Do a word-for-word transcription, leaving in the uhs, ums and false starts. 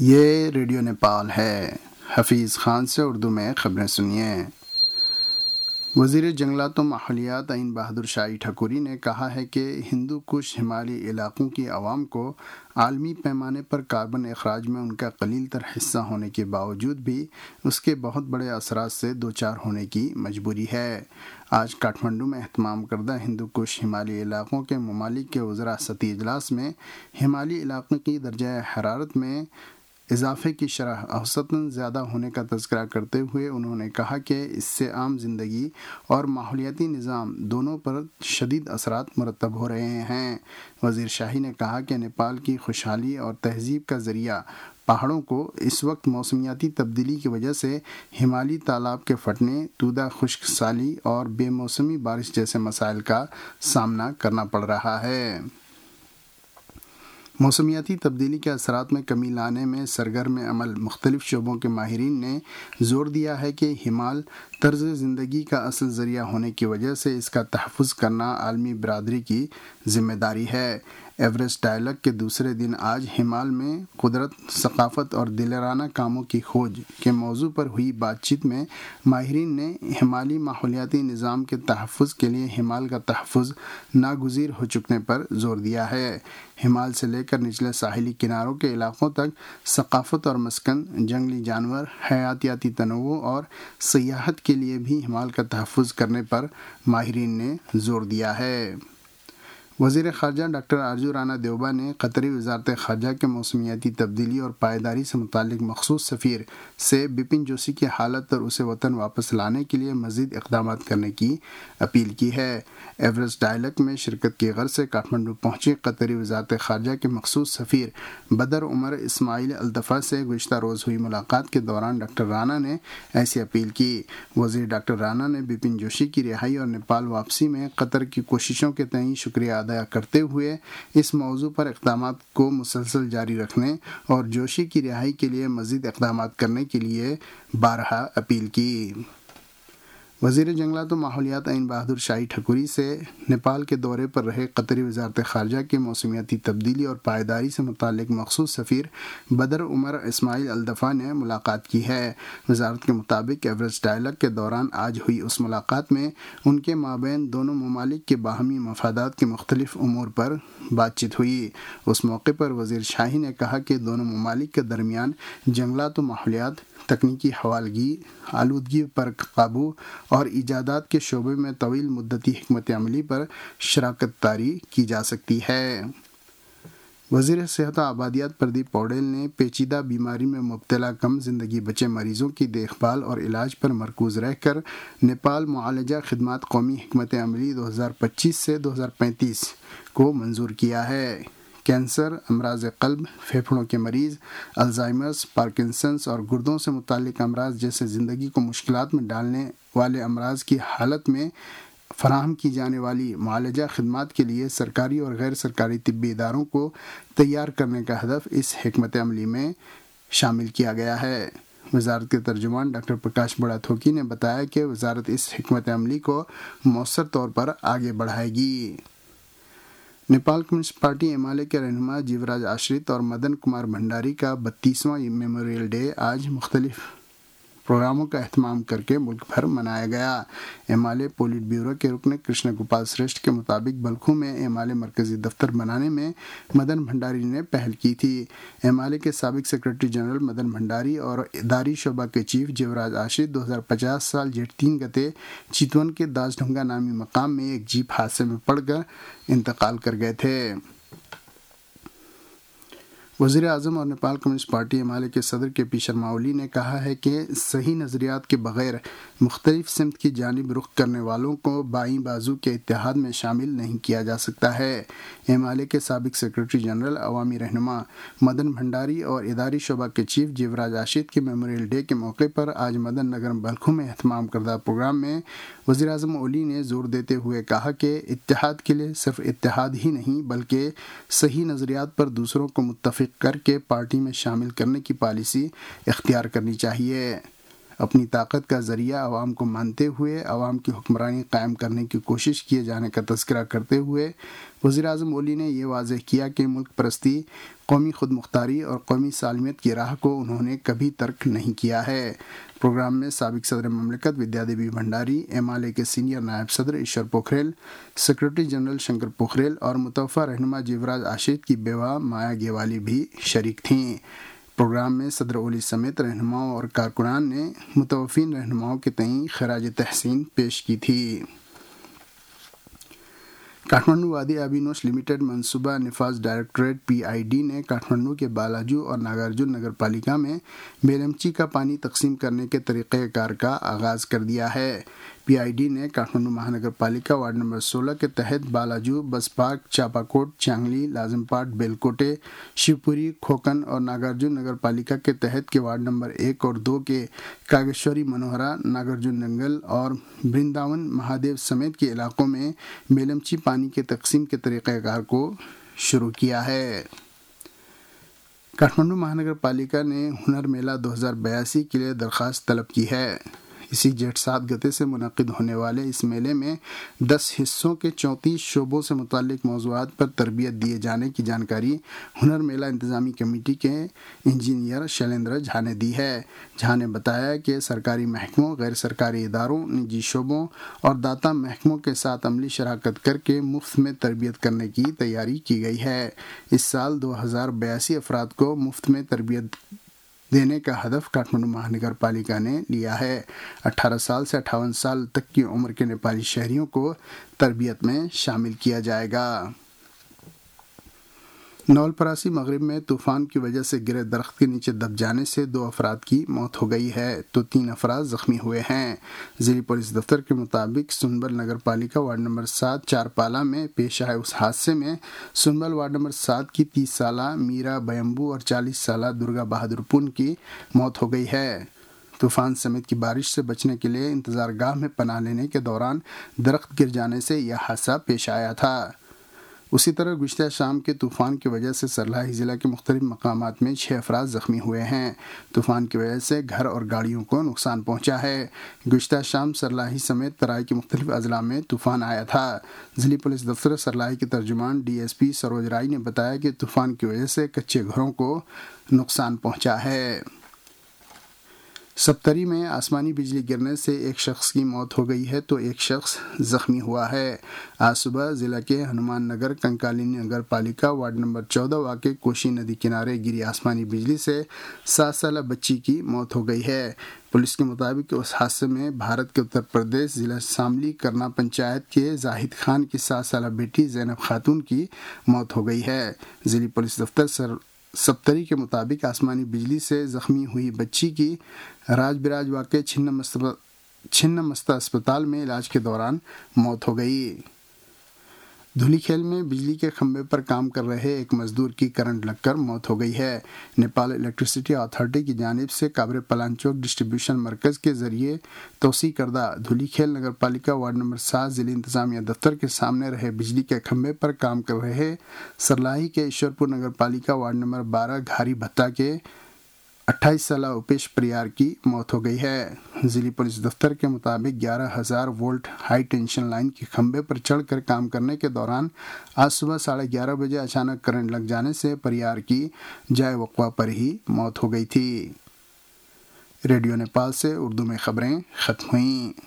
یہ ریڈیو نیپال ہے۔ حفیظ خان سے اردو میں خبریں سنیے۔ وزیر جنگلات و ماحولیات عین بہادر شاہی ٹھکوری نے کہا ہے کہ ہندو کش ہمالی علاقوں کی عوام کو عالمی پیمانے پر کاربن اخراج میں ان کا قلیل تر حصہ ہونے کے باوجود بھی اس کے بہت بڑے اثرات سے دوچار ہونے کی مجبوری ہے۔ آج کاٹھمنڈو میں اہتمام کردہ ہندو کش ہمالی علاقوں کے ممالک کے وزراء سطحی اجلاس میں ہمالی علاقوں کی درجہ حرارت میں اضافے کی شرح اوسطاً زیادہ ہونے کا تذکرہ کرتے ہوئے انہوں نے کہا کہ اس سے عام زندگی اور ماحولیاتی نظام دونوں پر شدید اثرات مرتب ہو رہے ہیں۔ وزیر شاہی نے کہا کہ نیپال کی خوشحالی اور تہذیب کا ذریعہ پہاڑوں کو اس وقت موسمیاتی تبدیلی کی وجہ سے ہمالی تالاب کے پھٹنے، تودہ خشک سالی اور بے موسمی بارش جیسے مسائل کا سامنا کرنا پڑ رہا ہے۔ موسمیاتی تبدیلی کے اثرات میں کمی لانے میں سرگرم عمل مختلف شعبوں کے ماہرین نے زور دیا ہے کہ ہمال طرز زندگی کا اصل ذریعہ ہونے کی وجہ سے اس کا تحفظ کرنا عالمی برادری کی ذمہ داری ہے۔ ایوریسٹ ڈائلاگ کے دوسرے دن آج ہمال میں قدرت، ثقافت اور دلرانہ کاموں کی کھوج کے موضوع پر ہوئی بات چیت میں ماہرین نے ہمالی ماحولیاتی نظام کے تحفظ کے لیے ہمال کا تحفظ ناگزیر ہو چکنے پر زور دیا ہے۔ ہمال سے لے کر نچلے ساحلی کناروں کے علاقوں تک ثقافت اور مسکن، جنگلی جانور، حیاتیاتی تنوع اور سیاحت کے لیے بھی ہمال کا تحفظ کرنے پر ماہرین نے زور دیا ہے۔ وزیر خارجہ ڈاکٹر آرجو رانا دیوبا نے قطری وزارت خارجہ کے موسمیاتی تبدیلی اور پائیداری سے متعلق مخصوص سفیر سے بپن جوشی کی حالت اور اسے وطن واپس لانے کے لیے مزید اقدامات کرنے کی اپیل کی ہے۔ ایوریسٹ ڈائلاگ میں شرکت کی غرض سے کاٹھمنڈو پہنچے قطری وزارت خارجہ کے مخصوص سفیر بدر عمر اسماعیل الدفع سے گزشتہ روز ہوئی ملاقات کے دوران ڈاکٹر رانا نے ایسی اپیل کی۔ وزیر ڈاکٹر رانا نے بپن جوشی کی رہائی اور نیپال واپسی میں قطر کی کوششوں کے تئیں شکریہ ادا کرتے ہوئے اس موضوع پر اقدامات کو مسلسل جاری رکھنے اور جوشی کی رہائی کے لیے مزید اقدامات کرنے کے لیے بارہا اپیل کی۔ وزیر جنگلات و ماحولیات عین بہادر شاہی ٹھکوری سے نیپال کے دورے پر رہے قطری وزارت خارجہ کے موسمیاتی تبدیلی اور پائیداری سے متعلق مخصوص سفیر بدر عمر اسماعیل الدفع نے ملاقات کی ہے۔ وزارت کے مطابق ایوریسٹ ڈائلاگ کے دوران آج ہوئی اس ملاقات میں ان کے مابین دونوں ممالک کے باہمی مفادات کے مختلف امور پر بات چیت ہوئی۔ اس موقع پر وزیر شاہی نے کہا کہ دونوں ممالک کے درمیان جنگلات و ماحولیات، تکنیکی حوالگی، آلودگی پر قابو اور ایجادات کے شعبے میں طویل مدتی حکمت عملی پر شراکت داری کی جا سکتی ہے۔ وزیر صحت و آبادیات پردیپ پوڈیل نے پیچیدہ بیماری میں مبتلا کم زندگی بچے مریضوں کی دیکھ بھال اور علاج پر مرکوز رہ کر نیپال معالجہ خدمات قومی حکمت عملی دو ہزار پچیس سے دو ہزار پینتیس کو منظور کیا ہے۔ کینسر، امراض قلب، پھیپھڑوں کے مریض، الزائمرز، پارکنسنس اور گردوں سے متعلق امراض جیسے زندگی کو مشکلات میں ڈالنے والے امراض کی حالت میں فراہم کی جانے والی معالجہ خدمات کے لیے سرکاری اور غیر سرکاری طبی اداروں کو تیار کرنے کا ہدف اس حکمت عملی میں شامل کیا گیا ہے۔ وزارت کے ترجمان ڈاکٹر پرکاش بڑا تھوکی نے بتایا کہ وزارت اس حکمت عملی کو مؤثر طور پر آگے بڑھائے گی۔ Nepal communist party M L A کے رہنما جیوراج آشرت اور مدن کمار بھنڈاری کا بتیسواں میموریل ڈے آج مختلف پروگراموں کا اہتمام کر کے ملک بھر منایا گیا۔ M L A politburo کے رکن کرشن گوپال سریشٹھ کے مطابق بلکھو میں ایم ایل اے مرکزی دفتر بنانے میں مدن بھنڈاری نے پہل کی تھی۔ ایم ایل اے کے سابق سیکرٹری جنرل مدن بھنڈاری اور اداری شعبہ کے چیف جیوراج آشرت دو ہزار پچاس سال جیٹھ تین گتے چیتون کے داس ڈھنگا نامی مقام میں ایک جیپ حادثے میں پڑ کر انتقال کر گئے تھے۔ وزیر اعظم اور Nepal communist party M L A کے صدر کے پی شرما اولی نے کہا ہے کہ صحیح نظریات کے بغیر مختلف سمت کی جانب رخ کرنے والوں کو بائیں بازو کے اتحاد میں شامل نہیں کیا جا سکتا ہے۔ ایم ایل اے کے سابق سیکرٹری جنرل، عوامی رہنما مدن بھنڈاری اور اداری شعبہ کے چیف جیوراج آشرت کے میموریل ڈے کے موقع پر آج مدن نگرم بلکھو میں اہتمام کردہ پروگرام میں وزیر اعظم اولی نے زور دیتے ہوئے کہا کہ اتحاد کے لیے صرف اتحاد ہی نہیں بلکہ صحیح نظریات پر دوسروں کو متفق کر کے پارٹی میں شامل کرنے کی پالیسی اختیار کرنی چاہیے۔ اپنی طاقت کا ذریعہ عوام کو مانتے ہوئے عوام کی حکمرانی قائم کرنے کی کوشش کیے جانے کا تذکرہ کرتے ہوئے وزیر اعظم اولی نے یہ واضح کیا کہ ملک پرستی، قومی خود مختاری اور قومی سالمیت کی راہ کو انہوں نے کبھی ترک نہیں کیا ہے۔ پروگرام میں سابق صدر مملکت ودیا دیوی بھنڈاری، ایم آئی اے کے سینئر نائب صدر ایشور پوکھریل، سیکرٹری جنرل شنکر پوکھریل اور متوفہ رہنما جیوراج آشیت کی بیوہ مایا گیوالی بھی شریک تھیں۔ پروگرام میں صدر اولی سمیت رہنماؤں اور کارکنان نے متوفین رہنماؤں کے تئیں خراج تحسین پیش کی تھی۔ کاٹھمنڈو وادی آبینوش لمیٹڈ منصوبہ نفاذ ڈائریکٹوریٹ پی آئی ڈی نے کاٹھمنڈو کے بالاجو اور ناگارجن نگر پالیکا میں بیلمچی کا پانی تقسیم کرنے کے طریقہ کار کا آغاز کر دیا ہے۔ پی آئی ڈی نے کاٹھمنڈو مہانگر پالیکا وارڈ نمبر سولہ کے تحت بالاجو، بسپاک، چاپاکوٹ، چانگلی، لازم پاٹ، بیلکوٹے، شیوپوری، کھوکن اور ناگارجن نگر پالیکا کے تحت کے وارڈ نمبر ایک اور دو کے کاگیشوری منوہرا، ناگارجن ننگل اور برنداون مہادیو سمیت کے علاقوں میں بیلمچی پانی کے تقسیم کے طریقہ کار کو شروع کیا ہے۔ کاٹھمنڈو مہانگر پالیکا نے ہنر میلہ دو ہزار بیاسی کے لیے درخواست طلب کی ہے۔ اسی جیٹھ سات گتے سے منعقد ہونے والے اس میلے میں دس حصوں کے چونتیس شعبوں سے متعلق موضوعات پر تربیت دیے جانے کی جانکاری ہنر میلہ انتظامی کمیٹی کے انجینئر شیلیندر جھا نے دی ہے۔ جھا نے بتایا کہ سرکاری محکموں، غیر سرکاری اداروں، نجی شعبوں اور داتا محکموں کے ساتھ عملی شراکت کر کے مفت میں تربیت کرنے کی تیاری کی گئی ہے۔ اس سال دو ہزار بیاسی افراد کو مفت میں تربیت دینے کا ہدف کاٹھمنڈو مہانگر پالیکا نے لیا ہے۔ اٹھارہ سال سے اٹھاون سال تک کی عمر کے نیپالی شہریوں کو تربیت میں شامل کیا جائے گا۔ نول پراسی مغرب میں طوفان کی وجہ سے گرے درخت کے نیچے دب جانے سے دو افراد کی موت ہو گئی ہے تو تین افراد زخمی ہوئے ہیں۔ ضلعی پولیس دفتر کے مطابق سنبل نگر پالیکا وارڈ نمبر سات چارپالہ میں پیش آئے اس حادثے میں سنبل وارڈ نمبر سات کی تیس سالہ میرا بیمبو اور چالیس سالہ درگا بہادر پن کی موت ہو گئی ہے۔ طوفان سمیت کی بارش سے بچنے کے لیے انتظار گاہ میں پناہ لینے کے دوران درخت گر جانے سے یہ حادثہ پیش آیا تھا۔ اسی طرح گزشتہ شام کے طوفان کی وجہ سے سرلاہی ضلع کے مختلف مقامات میں چھ افراد زخمی ہوئے ہیں۔ طوفان کی وجہ سے گھر اور گاڑیوں کو نقصان پہنچا ہے۔ گزشتہ شام سرلاہی سمیت ترائی کے مختلف اضلاع میں طوفان آیا تھا۔ ضلعی پولیس دفتر سرلاہی کے ترجمان ڈی ایس پی سروج رائے نے بتایا کہ طوفان کی وجہ سے کچے گھروں کو نقصان پہنچا ہے۔ سپتری میں آسمانی بجلی گرنے سے ایک شخص کی موت ہو گئی ہے تو ایک شخص زخمی ہوا ہے۔ آج صبح ضلع کے ہنومان نگر کنکالینی نگر پالیکا وارڈ نمبر چودہ واقع کوشی ندی کنارے گری آسمانی بجلی سے سات سالہ بچی کی موت ہو گئی ہے۔ پولیس کے مطابق اس حادثے میں بھارت کے اتر پردیش ضلع شاملی کرنا پنچایت کے زاہد خان کی سات سالہ بیٹی زینب خاتون کی موت ہو گئی ہے۔ ضلعی پولیس دفتر سر سپتری کے مطابق آسمانی بجلی سے زخمی ہوئی بچی کی راج براج واقع چھن مستا اسپتال میں علاج کے دوران موت ہو گئی۔ دھولی کھیل میں بجلی کے کھمبے پر کام کر رہے ایک مزدور کی کرنٹ لگ کر موت ہو گئی ہے۔ نیپال الیکٹرسٹی اتھارٹی کی جانب سے کابرے پلانچوک ڈسٹریبیوشن مرکز کے ذریعے توسیع کردہ دھولی کھیل نگر پالیکا وارڈ نمبر سات ضلع انتظامیہ دفتر کے سامنے رہے بجلی کے کھمبے پر کام کر رہے سرلاہی کے ایشور پور نگر پالیکا وارڈ نمبر بارہ گھاری بھتا کے اٹھائیس سالہ اپیش پریار کی موت ہو گئی ہے۔ ضلعی پولیس دفتر کے مطابق گیارہ ہزار وولٹ ہائی ٹینشن لائن کے کھمبے پر چڑھ کر کام کرنے کے دوران آج صبح ساڑھے گیارہ بجے اچانک کرنٹ لگ جانے سے پریار کی جائے وقوع پر ہی موت ہو گئی تھی۔ ریڈیو نیپال سے اردو میں خبریں ختم ہوئیں۔